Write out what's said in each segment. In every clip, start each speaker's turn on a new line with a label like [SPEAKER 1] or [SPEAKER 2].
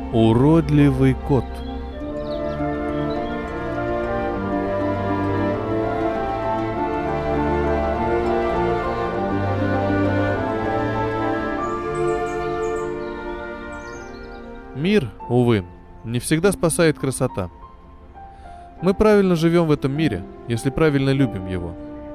[SPEAKER 1] Уродливый кот. Мир, увы, не всегда спасает красота. Мы правильно живем в этом мире, если правильно любим его.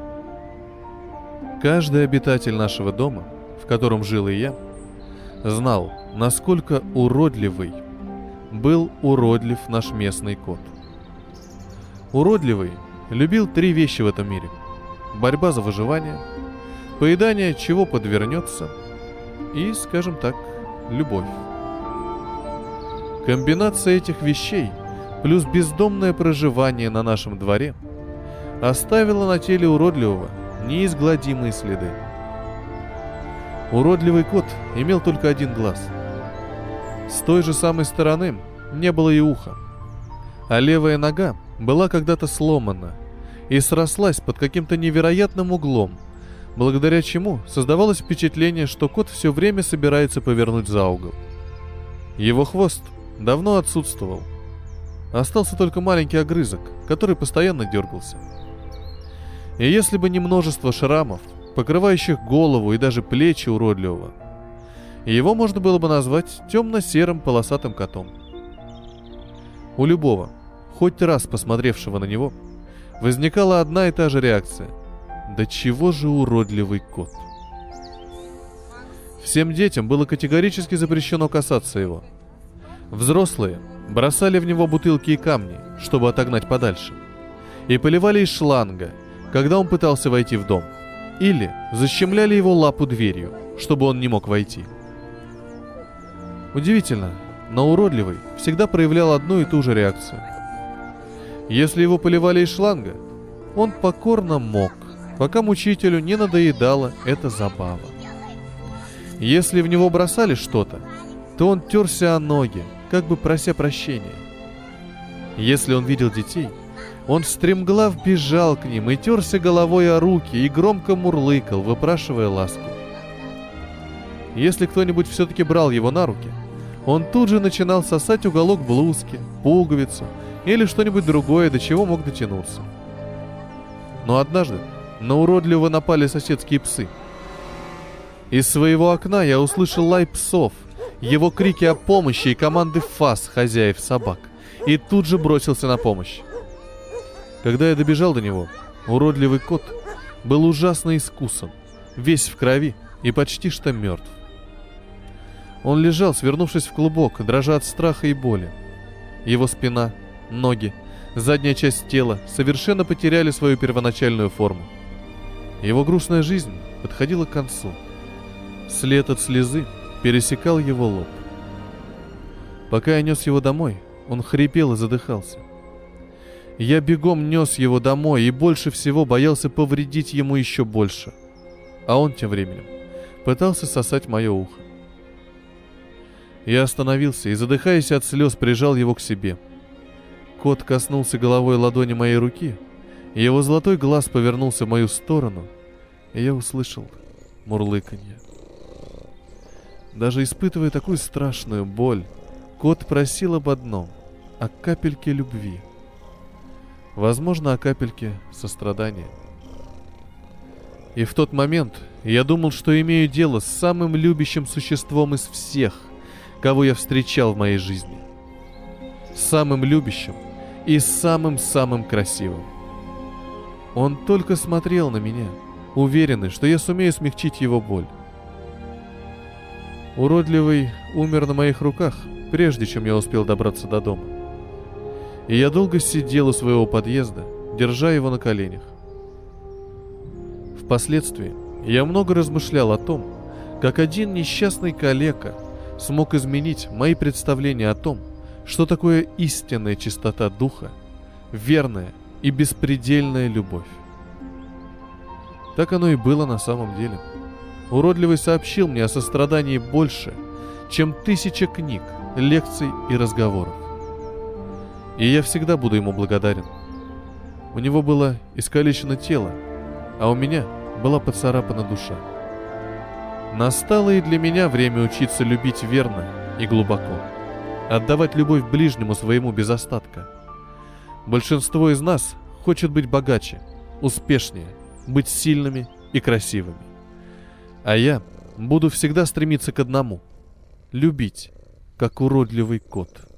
[SPEAKER 1] Каждый обитатель нашего дома, в котором жил и я, знал, насколько уродливый был уродлив наш местный кот. Уродливый любил 3 вещи в этом мире: борьба за выживание, поедание чего подвернется и, скажем так, любовь. Комбинация этих вещей плюс бездомное проживание на нашем дворе оставила на теле уродливого неизгладимые следы. Уродливый кот имел только 1 глаз. С той же самой стороны не было и уха, а левая нога была когда-то сломана и срослась под каким-то невероятным углом, благодаря чему создавалось впечатление, что кот все время собирается повернуть за угол. Его хвост давно отсутствовал. Остался только маленький огрызок, который постоянно дергался. И если бы не множество шрамов, покрывающих голову и даже плечи уродливого, его можно было бы назвать темно-серым полосатым котом. У любого, хоть раз посмотревшего на него, возникала одна и та же реакция: да чего же уродливый кот? Всем детям было категорически запрещено касаться его. Взрослые бросали в него бутылки и камни, чтобы отогнать подальше, и поливали из шланга, когда он пытался войти в дом, или защемляли его лапу дверью, чтобы он не мог войти. Удивительно, но уродливый всегда проявлял одну и ту же реакцию. Если его поливали из шланга, он покорно мог, пока мучителю не надоедала эта забава. Если в него бросали что-то, то он терся о ноги, как бы прося прощения. Если он видел детей, он стремглав бежал к ним и терся головой о руки и громко мурлыкал, выпрашивая ласку. Если кто-нибудь все-таки брал его на руки, он тут же начинал сосать уголок блузки, пуговицу или что-нибудь другое, до чего мог дотянуться. Но однажды на уродливого напали соседские псы. Из своего окна я услышал лай псов, его крики о помощи и команды фас хозяев собак, и тут же бросился на помощь. Когда я добежал до него, уродливый кот был ужасно искусан, весь в крови и почти что мертв. Он лежал, свернувшись в клубок, дрожа от страха и боли. Его спина, ноги, задняя часть тела совершенно потеряли свою первоначальную форму. Его грустная жизнь подходила к концу. След от слезы пересекал его лоб. Пока я нес его домой, он хрипел и задыхался. Я бегом нес его домой и больше всего боялся повредить ему еще больше. А он тем временем пытался сосать мое ухо. Я остановился и, задыхаясь от слез, прижал его к себе. Кот коснулся головой ладони моей руки, и его золотой глаз повернулся в мою сторону, и я услышал мурлыканье. Даже испытывая такую страшную боль, кот просил об одном — о капельке любви. Возможно, о капельке сострадания. И в тот момент я думал, что имею дело с самым любящим существом из всех, кого я встречал в моей жизни. Самым любящим и самым-самым красивым. Он только смотрел на меня, уверенный, что я сумею смягчить его боль. Уродливый умер на моих руках, прежде чем я успел добраться до дома. И я долго сидел у своего подъезда, держа его на коленях. Впоследствии я много размышлял о том, как один несчастный калека смог изменить мои представления о том, что такое истинная чистота духа, верная и беспредельная любовь. Так оно и было на самом деле. Уродливый сообщил мне о сострадании больше, чем 1000 книг, лекций и разговоров. И я всегда буду ему благодарен. У него было искалечено тело, а у меня была поцарапана душа. Настало и для меня время учиться любить верно и глубоко, отдавать любовь ближнему своему без остатка. Большинство из нас хочет быть богаче, успешнее, быть сильными и красивыми. А я буду всегда стремиться к одному — любить, как уродливый кот.